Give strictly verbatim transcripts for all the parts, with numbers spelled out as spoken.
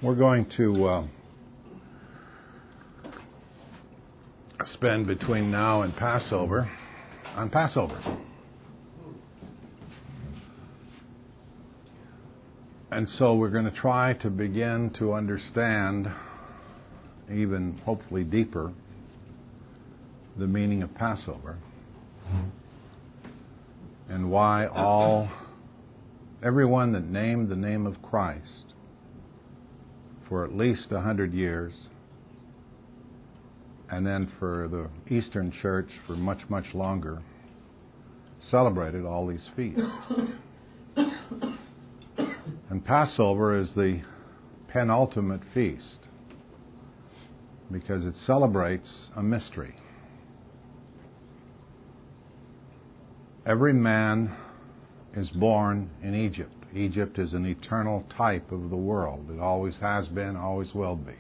We're going to uh, spend between now and Passover on Passover. And so we're going to try to begin to understand, even hopefully deeper, the meaning of Passover and why all, everyone that named the name of Christ for at least a hundred years, and then for the Eastern Church for much, much longer, celebrated all these feasts. And Passover is the penultimate feast because it celebrates a mystery. Every man is born in Egypt. Egypt is an eternal type of the world. It always has been, always will be.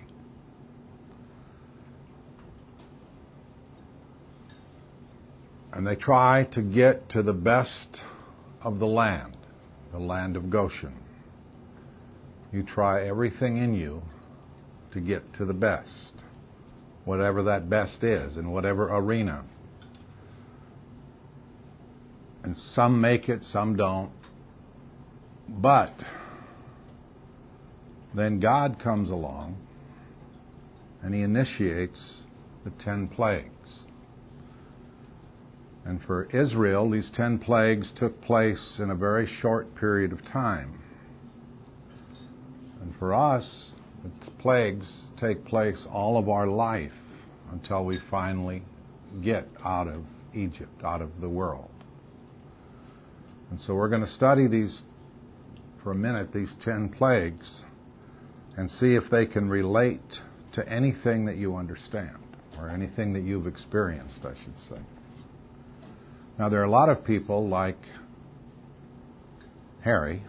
And they try to get to the best of the land, the land of Goshen. You try everything in you to get to the best, whatever that best is, in whatever arena. And some make it, some don't. But then God comes along and He initiates the ten plagues. And for Israel, these ten plagues took place in a very short period of time. And for us, the plagues take place all of our life until we finally get out of Egypt, out of the world. And so we're going to study these, for a minute, these ten plagues, and see if they can relate to anything that you understand, or anything that you've experienced, I should say. Now, there are a lot of people like Harry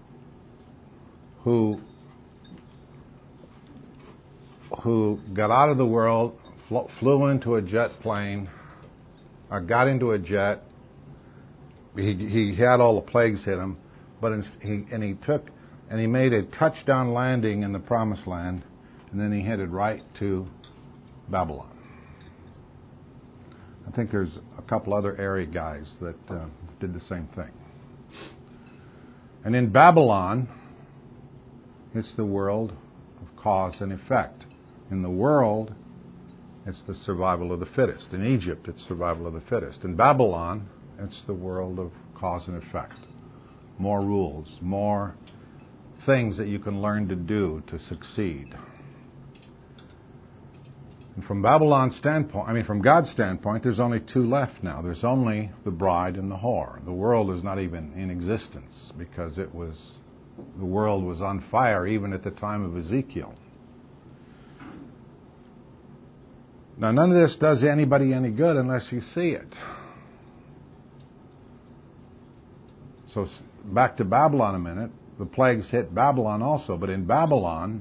who who got out of the world, flew into a jet plane, or got into a jet. He, he had all the plagues hit him, but in, he and he took and he made a touchdown landing in the Promised Land, and then he headed right to Babylon. I think there's a couple other area guys that uh, did the same thing. And in Babylon, it's the world of cause and effect. In the world, it's the survival of the fittest. In Egypt, it's survival of the fittest. In Babylon, it's the world of cause and effect. More rules, more things that you can learn to do to succeed. And from Babylon's standpoint, I mean, from God's standpoint, there's only two left now. There's only the bride and the whore. The world is not even in existence because it was, the world was on fire even at the time of Ezekiel. Now, none of this does anybody any good unless you see it. So back to Babylon a minute. The plagues hit Babylon also, but in Babylon,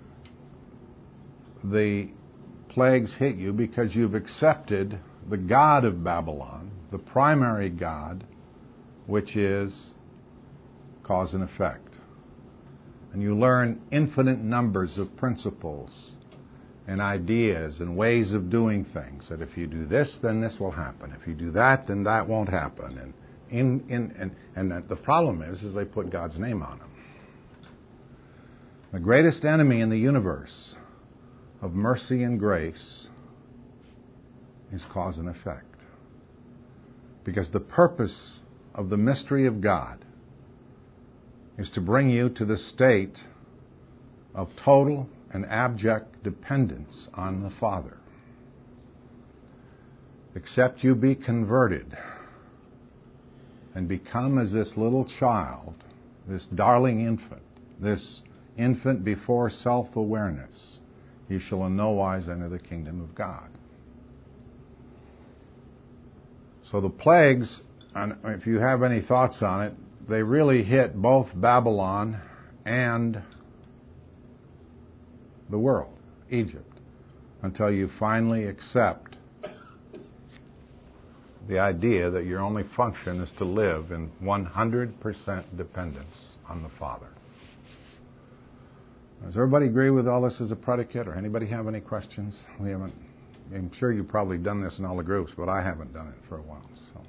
the plagues hit you because you've accepted the God of Babylon, the primary God, which is cause and effect. And you learn infinite numbers of principles and ideas and ways of doing things, that if you do this, then this will happen. If you do that, then that won't happen. And in in and, and the problem is, is they put God's name on them. The greatest enemy in the universe of mercy and grace is cause and effect. Because the purpose of the mystery of God is to bring you to the state of total and abject dependence on the Father. Except you be converted and become as this little child, this darling infant, this infant before self-awareness, you shall in no wise enter the kingdom of God. So the plagues, if you have any thoughts on it, they really hit both Babylon and the world, Egypt, until you finally accept the idea that your only function is to live in one hundred percent dependence on the Father. Does everybody agree with all this as a predicate, or anybody have any questions? We haven't. I'm sure you've probably done this in all the groups, but I haven't done it for a while. So,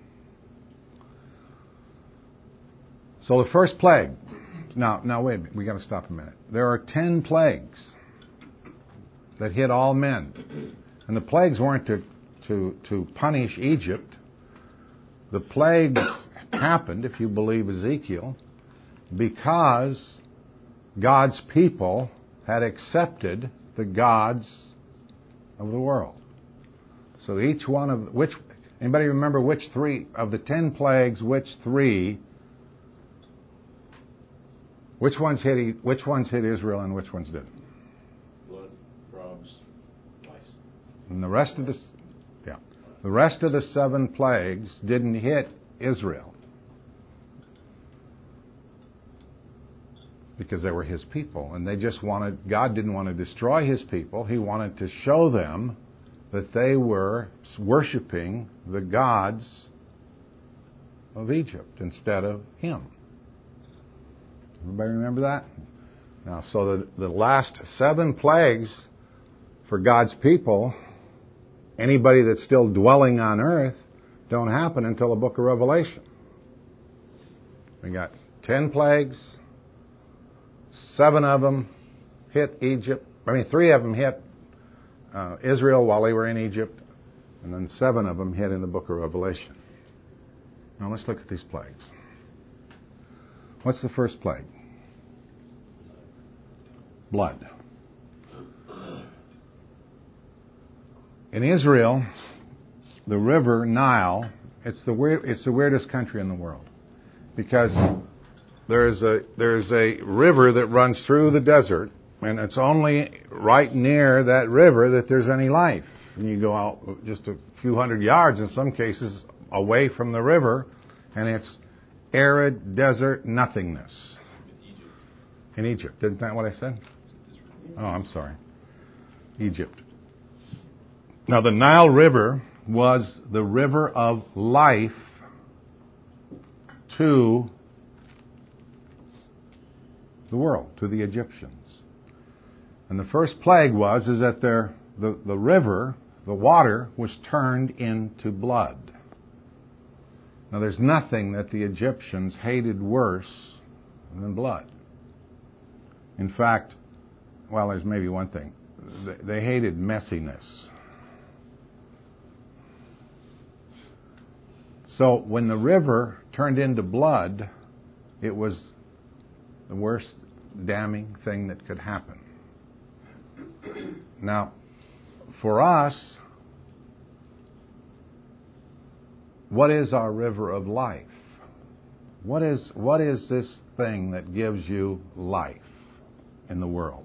so the first plague. Now, now wait a minute. We got to stop a minute. There are ten plagues that hit all men, and the plagues weren't to to to punish Egypt. The plagues happened, if you believe Ezekiel, because God's people had accepted the gods of the world. So each one of which anybody remember which three of the ten plagues, which three, which ones hit which ones hit Israel and which ones didn't? Blood, frogs, lice. And the rest of the yeah, the rest of the seven plagues didn't hit Israel because they were His people, and they just wanted. God didn't want to destroy His people. He wanted to show them that they were worshiping the gods of Egypt instead of Him. Everybody remember that? Now, so the, the last seven plagues for God's people, anybody that's still dwelling on earth, don't happen until the book of Revelation. We got ten plagues, seven of them hit Egypt. I mean, three of them hit Uh, Israel while they were in Egypt, and then seven of them hit in the book of Revelation. Now let's look at these plagues. What's the first plague? Blood. In Israel, the river Nile, it's the weird, it's the weirdest country in the world, because there's a there's a river that runs through the desert. And it's only right near that river that there's any life. And you go out just a few hundred yards, in some cases, away from the river, and it's arid desert nothingness. In Egypt. Isn't that what I said? Oh, I'm sorry. Egypt. Now, the Nile River was the river of life to the world, to the Egyptians. And the first plague was is that their, the, the river, the water, was turned into blood. Now there's nothing that the Egyptians hated worse than blood. In fact, well, there's maybe one thing. They, they hated messiness. So when the river turned into blood, it was the worst damning thing that could happen. Now, for us, what is our river of life? What is what is this thing that gives you life in the world?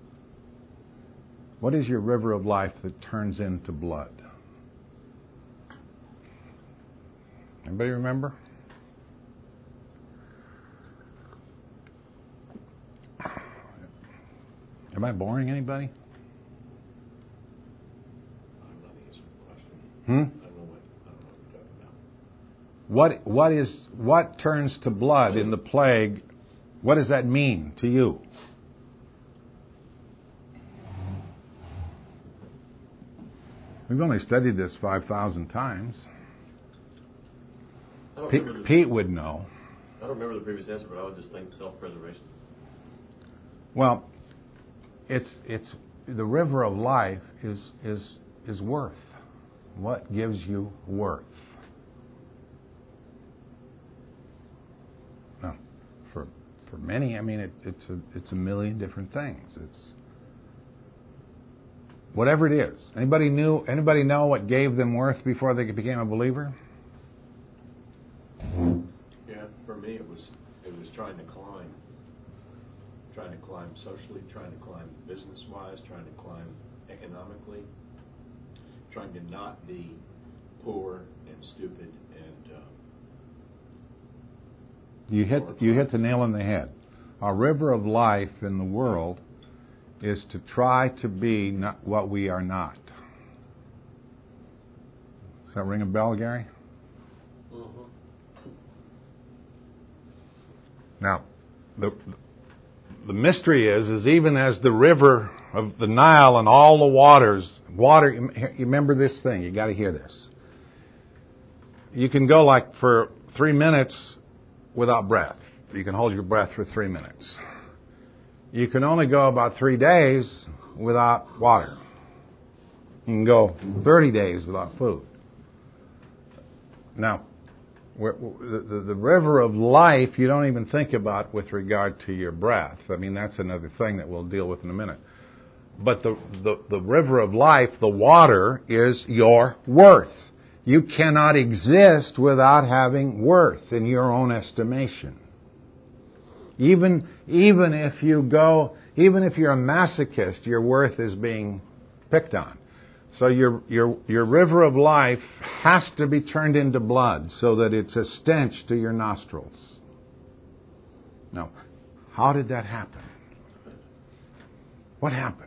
What is your river of life that turns into blood? Anybody remember? Am I boring anybody? Hmm? I don't know what, I don't know what you're talking about. What what is what turns to blood in the plague? What does that mean to you? We've only studied this five thousand times. Pete, the, Pete would know. I don't remember the previous answer, but I would just think self-preservation. Well, it's it's the river of life is is is worth. What gives you worth? Now, for for many, I mean, it, it's a it's a million different things. It's whatever it is. Anybody knew? Anybody know what gave them worth before they became a believer? Yeah, for me it was it was trying to climb. Trying to climb socially, trying to climb business-wise, trying to climb economically, trying to not be poor and stupid and. Um, you hit you hit the nail on the head. Our river of life in the world is to try to be not what we are not. Does that ring a bell, Gary? Mm-hmm. Now, the the mystery is, is even as the river of the Nile and all the waters, water, you remember this thing, you got to hear this. You can go like for three minutes without breath. You can hold your breath for three minutes. You can only go about three days without water. You can go thirty days without food. Now, the, the, the river of life you don't even think about with regard to your breath. I mean, that's another thing that we'll deal with in a minute. But the, the, the river of life, the water, is your worth. You cannot exist without having worth in your own estimation. Even, even if you go, even if you're a masochist, your worth is being picked on. So your, your, your river of life has to be turned into blood so that it's a stench to your nostrils. Now, how did that happen? What happened?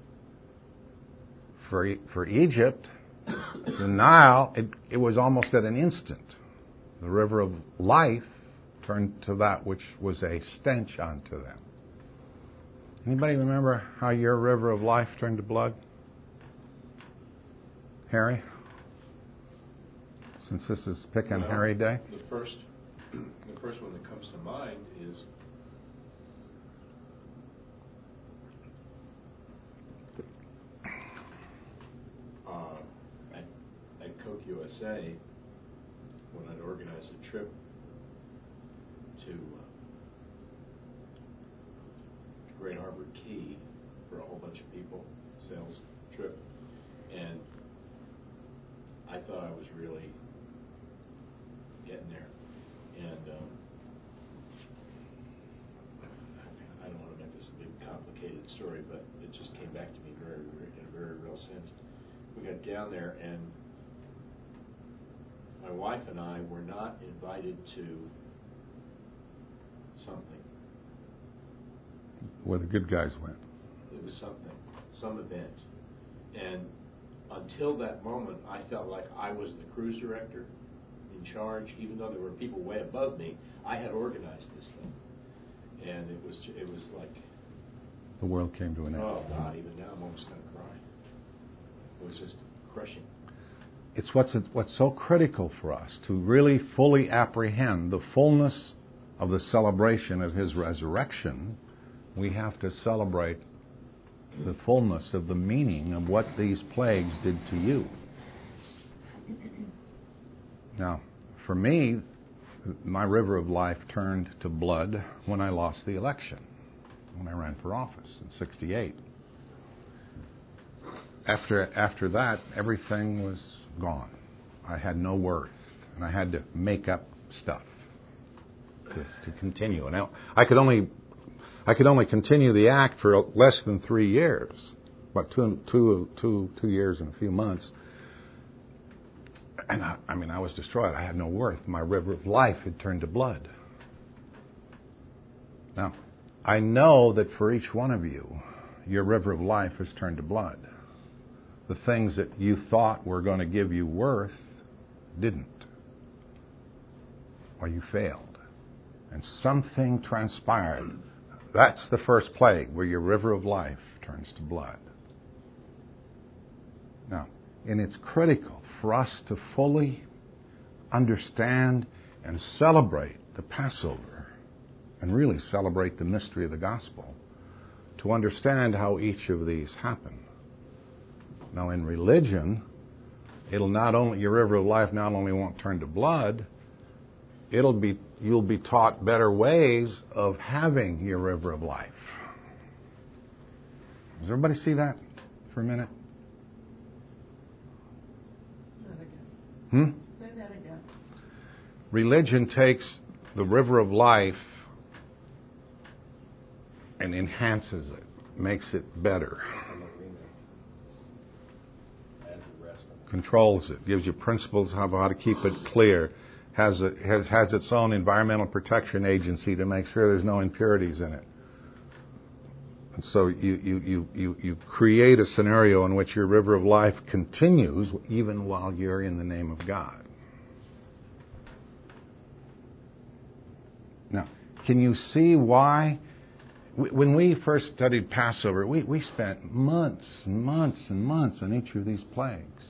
For, for Egypt, the Nile, it, it was almost at an instant. The river of life turned to that which was a stench unto them. Anybody remember how your river of life turned to blood? Harry? Since this is Pick on well, Harry Day? The first, the first one that comes to mind is uh, at, at Coke U S A, when I'd organized a trip to uh, Great Harbor Key for a whole bunch of people, sales trip, and I thought I was really getting there. And um, I don't want to make this a big complicated story, but it just came back to me very, very in a very real sense. We got down there, and my wife and I were not invited to something. Where the good guys went. It was something, some event. And until that moment, I felt like I was the cruise director in charge, even though there were people way above me. I had organized this thing, and it was it was like The world came to an end. Oh God! Even now, I'm almost going to cry. It was just crushing. It's what's what's so critical for us to really fully apprehend the fullness of the celebration of His resurrection. We have to celebrate the fullness of the meaning of what these plagues did to you. Now, for me, my river of life turned to blood when I lost the election, when I ran for office in sixty-eight. After after that, everything was gone. I had no worth, and I had to make up stuff to, to continue. And I, I could only I could only continue the act for less than three years, about two, two, two, two years and a few months. And I, I mean, I was destroyed. I had no worth. My river of life had turned to blood. Now, I know that for each one of you, your river of life has turned to blood. The things that you thought were going to give you worth didn't. Or you failed. And something transpired. That's the first plague, where your river of life turns to blood. Now, and it's critical for us to fully understand and celebrate the Passover, and really celebrate the mystery of the gospel, to understand how each of these happen. Now, in religion, it'll not only, your river of life not only won't turn to blood, it'll be, you'll be taught better ways of having your river of life. Does everybody see that for a minute? Say that again. Hmm? Say that again. Religion takes the river of life and enhances it, makes it better. Controls it, gives you principles of how to keep it clear, has, a, has has its own environmental protection agency to make sure there's no impurities in it. And so you, you, you, you, you create a scenario in which your river of life continues even while you're in the name of God. Now, can you see why When we first studied Passover, we, we spent months and months and months on each of these plagues.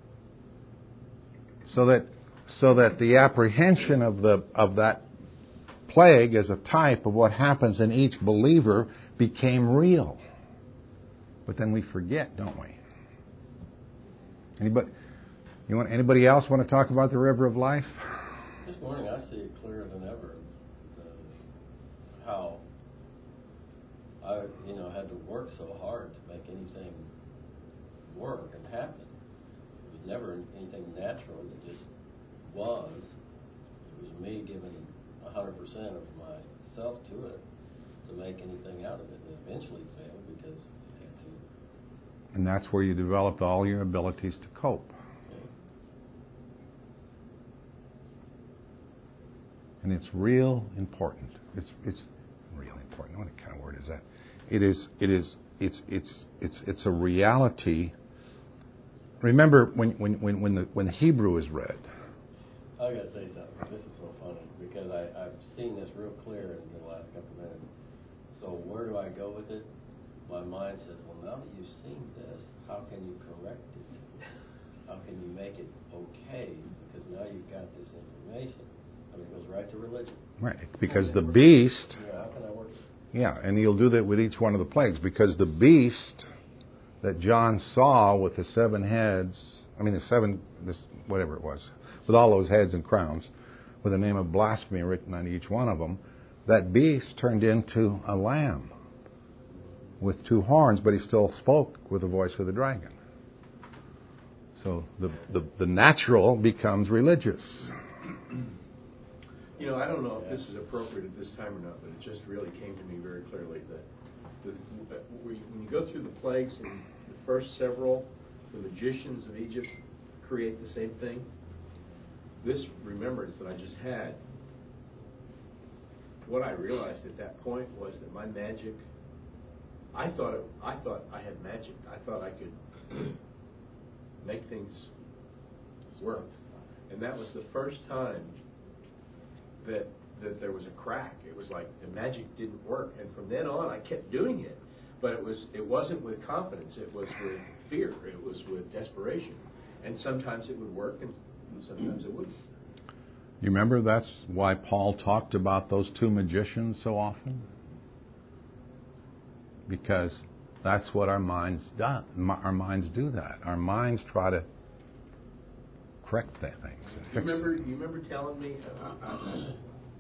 So that so that the apprehension of the of that plague as a type of what happens in each believer became real. But then we forget, don't we? Anybody you want anybody else want to talk about the river of life? This morning I see it clearer than ever. Uh, how I, you know, had to work so hard to make anything work and happen. It was never anything natural. It just was. It was me giving one hundred percent of myself to it to make anything out of it. And it eventually failed because it had to. And that's where you developed all your abilities to cope. Okay. And it's real important. It's it's real important. What kind of word is that? It is it is it's it's it's it's a reality. Remember when when when when the when the Hebrew is read. I gotta say something. This is so funny because I, I've seen this real clear in the last couple of minutes. So where do I go with it? My mind says, well, now that you've seen this, how can you correct it? How can you make it okay? Because now you've got this information. I mean, it goes right to religion. Right, because the beast. Yeah, how can I work it? Yeah, and you'll do that with each one of the plagues, because the beast that John saw with the seven heads, I mean the seven, this whatever it was, with all those heads and crowns, with the name of blasphemy written on each one of them, that beast turned into a lamb with two horns, but he still spoke with the voice of the dragon. So the the, the natural becomes religious. You know, I don't know if this is appropriate at this time or not, but it just really came to me very clearly that, that when you go through the plagues and the first several, the magicians of Egypt create the same thing. This remembrance that I just had, what I realized at that point was that my magic, I thought it, I thought I had magic. I thought I could make things work, and that was the first time that that there was a crack. It was like the magic didn't work, and from then on, I kept doing it. But it was it wasn't with confidence. It was with fear. It was with desperation, and sometimes it would work, and sometimes it wouldn't. You remember that's why Paul talked about those two magicians so often? Because that's what our minds do. Our minds do that. Our minds try to correct that things. And You fix remember? You remember telling me? Uh, uh,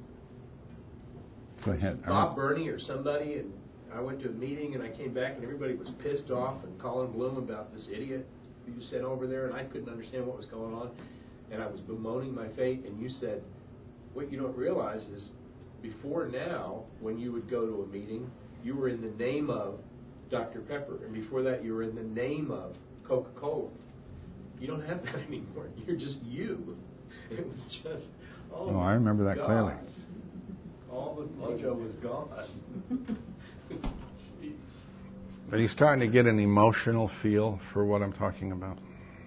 Go ahead. Bob Burney or somebody, and I went to a meeting, and I came back, and everybody was pissed off and calling Bloom about this idiot who you sent over there, and I couldn't understand what was going on, and I was bemoaning my fate, and you said, what you don't realize is, before now, when you would go to a meeting, you were in the name of Doctor Pepper, and before that, you were in the name of Coca-Cola. You don't have that anymore. You're just you. It was just, oh, Oh, I remember that God. clearly. All the mojo was gone. Are you starting to get an emotional feel for what I'm talking about?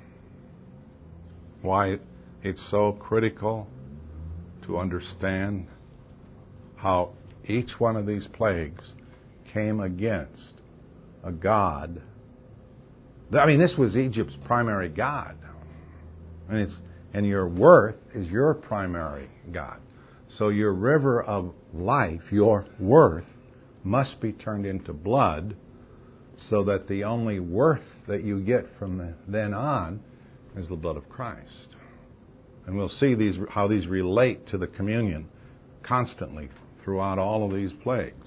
Why it's so critical to understand how each one of these plagues came against a god. I mean, this was Egypt's primary god. And it's and your worth is your primary god. So your river of life, your worth, must be turned into blood, so that the only worth that you get from the, then on is the blood of Christ. And we'll see these how these relate to the communion constantly throughout all of these plagues.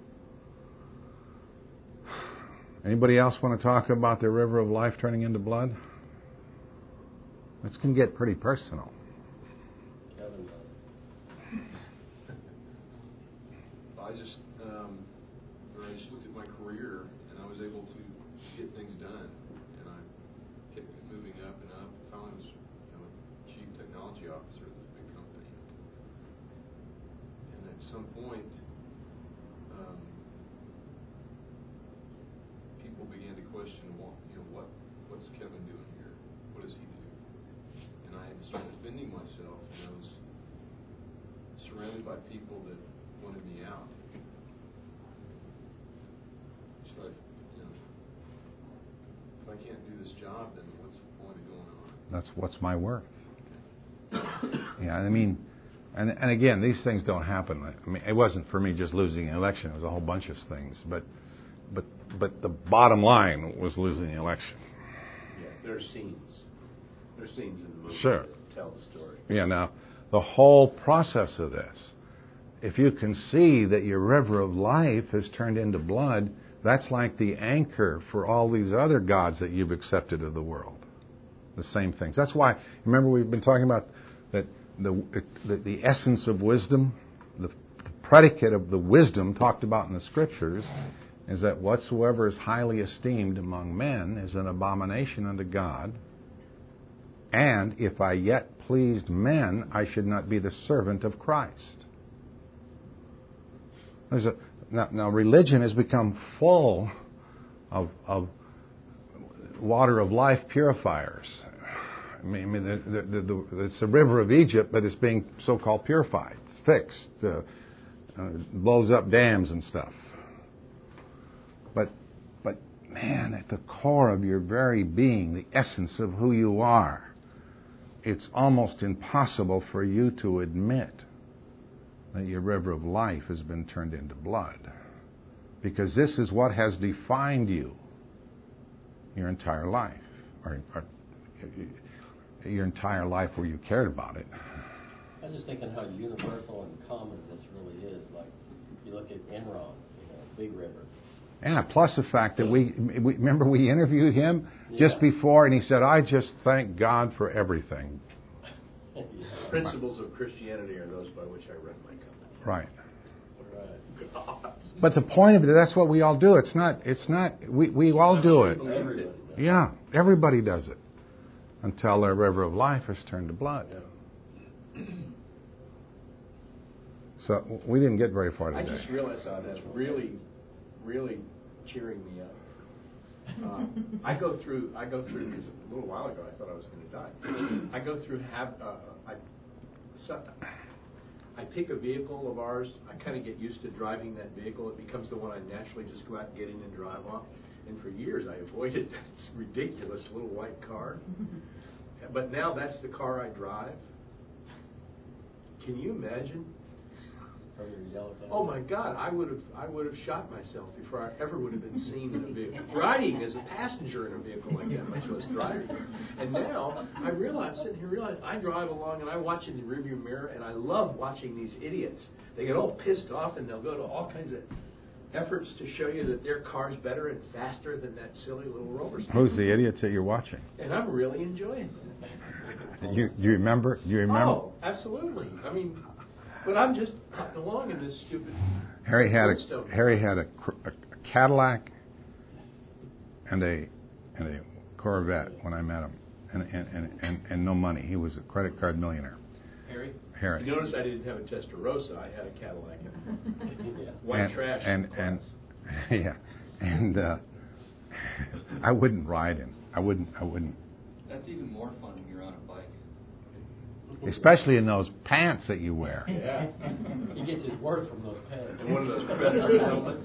Anybody else want to talk about the river of life turning into blood? This can get pretty personal. Kevin does. I just, um, I just looked at my career, and I was able to get things done, and I kept moving up and up. Finally, I was, you know, chief technology officer at this big company, and at some point, um, people began to question, well, you know, what, what's Kevin doing here? What does he do? And I had to start defending myself, and I was surrounded by people that wanted me out. I can't do this job, then what's the point of going on? That's what's my worth. Yeah, I mean, and and again, these things don't happen. I mean, it wasn't for me just losing an election. It was a whole bunch of things. But but but the bottom line was losing the election. Yeah, there are scenes. There are scenes in the movie Sure. that tell the story. Yeah, now, the whole process of this, if you can see that your river of life has turned into blood, that's like the anchor for all these other gods that you've accepted of the world. The same things. That's why, remember we've been talking about that the the, the essence of wisdom, the, the predicate of the wisdom talked about in the Scriptures, is that whatsoever is highly esteemed among men is an abomination unto God. And if I yet pleased men, I should not be the servant of Christ. There's a, now, now religion has become full of, of water of life purifiers. I mean, I mean the, the, the, the, it's the river of Egypt, but it's being so-called purified. It's fixed. Uh, uh, blows up dams and stuff. But, but man, at the core of your very being, the essence of who you are, it's almost impossible for you to admit that your river of life has been turned into blood. Because this is what has defined you your entire life. Or, or your entire life where you cared about it. I'm just thinking how universal and common this really is. Like, you look at Enron, you know, Big River. Yeah, plus the fact that we, we remember we interviewed him just Yeah. before, and he said, I just thank God for everything. Yeah. Principles of Christianity are those by which I run my company. Right. Right. God. But the point of it, that's what we all do. It's not, it's not, we, we all do it. Everybody does. Yeah, everybody does it. Until their river of life is turned to blood. Yeah. So we didn't get very far I today. just realized how that's really, really cheering me up. Uh, I go through, I go through, because a little while ago I thought I was going to die. I go through, have, uh, I, so, I pick a vehicle of ours. I kind of get used to driving that vehicle. It becomes the one I naturally just go out and get in and drive off. And for years I avoided that ridiculous little white car. But now that's the car I drive. Can you imagine? From your yellow van. Oh my God! I would have I would have shot myself before I ever would have been seen in a vehicle, riding as a passenger in a vehicle like that, much less driving. And now I realize, sitting here, realize I drive along and I watch in the rearview mirror, and I love watching these idiots. They get all pissed off and they'll go to all kinds of efforts to show you that their car's better and faster than that silly little Rover. Who's the idiots that you're watching? And I'm really enjoying it. You, do you remember? Do you remember? Oh, absolutely. I mean, but I'm just cutting along in this stupid. Harry had Flintstone. a Harry had a, a Cadillac and a and a Corvette when I met him, and and, and, and and no money. He was a credit card millionaire. Harry? Harry. You notice I didn't have a Testarossa. I had a Cadillac. Yeah. White and, trash. And class. and yeah, and uh, I wouldn't ride him. I wouldn't. I wouldn't. That's even more fun when you're on a bike. Especially in those pants that you wear. Yeah. He gets his worth from those pants. And one of those feather helmets.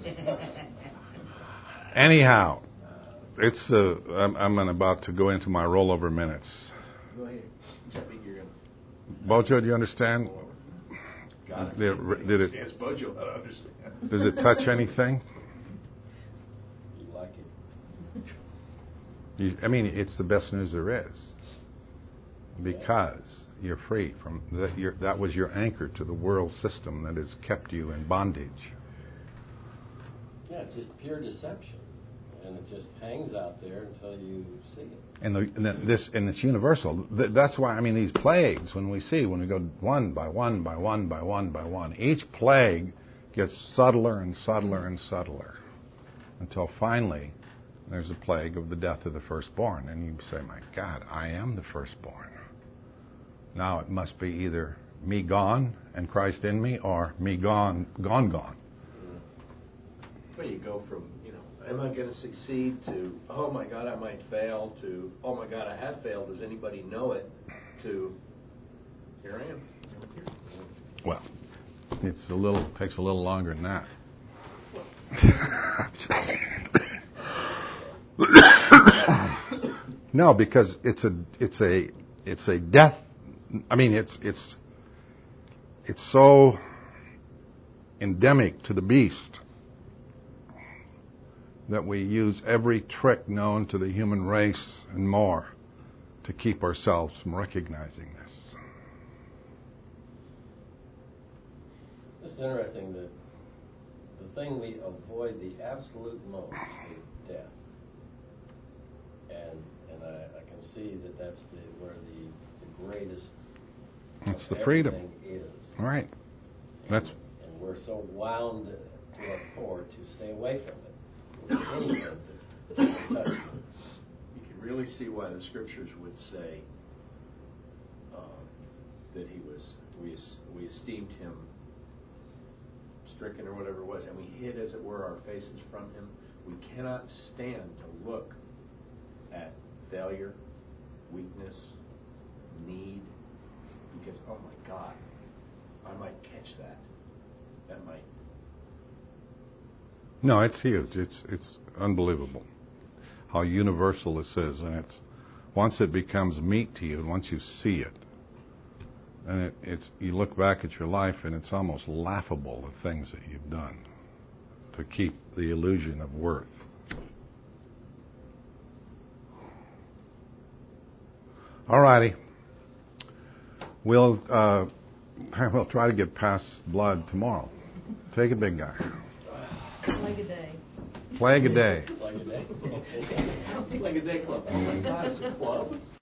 Anyhow, it's. Uh, I'm, I'm about to go into my rollover minutes. Go ahead. I think you're going Bojo, do you understand? to. Got it. Did, did it? Yes, Bojo, I understand. Does it touch anything? You like it. You, I mean, it's the best news there is, because you're free from that. You're, that was your anchor to the world system that has kept you in bondage. Yeah, it's just pure deception, and it just hangs out there until you see it. And, the, and the, this and it's universal. Th- That's why I mean these plagues. When we see when we go one by one by one by one by one, each plague gets subtler and subtler and subtler, until finally there's a plague of the death of the firstborn, and you say, "My God, I am the firstborn." Now it must be either me gone and Christ in me, or me gone, gone, gone. Well, you go from, you know, am I going to succeed, to, oh my God, I might fail, to, oh my God, I have failed, does anybody know it, to, here I am. Well, it's a little takes a little longer than that. No, because it's a it's a it's a death. I mean, it's it's it's so endemic to the beast that we use every trick known to the human race and more to keep ourselves from recognizing this. It's interesting that the thing we avoid the absolute most is death. And and I, I can see that that's the where the, the greatest It's of the freedom. everything is. Right. And, That's and we're so wound to our core to stay away from it. Anything that touches it. You can really see why the scriptures would say uh, that he was, we, we esteemed him stricken or whatever it was, and we hid, as it were, our faces from him. We cannot stand to look at failure, weakness, need, because, oh my God, I might catch that. That might. no, it's huge. It's it's unbelievable how universal this is, and it's once it becomes meat to you, and once you see it, and it, it's you look back at your life, and it's almost laughable the things that you've done to keep the illusion of worth. All righty. We'll uh, we'll try to get past blood tomorrow. Take it, big guy. Like a day. Flag a day. Like a day. Like a day club. Oh my God, it's a club?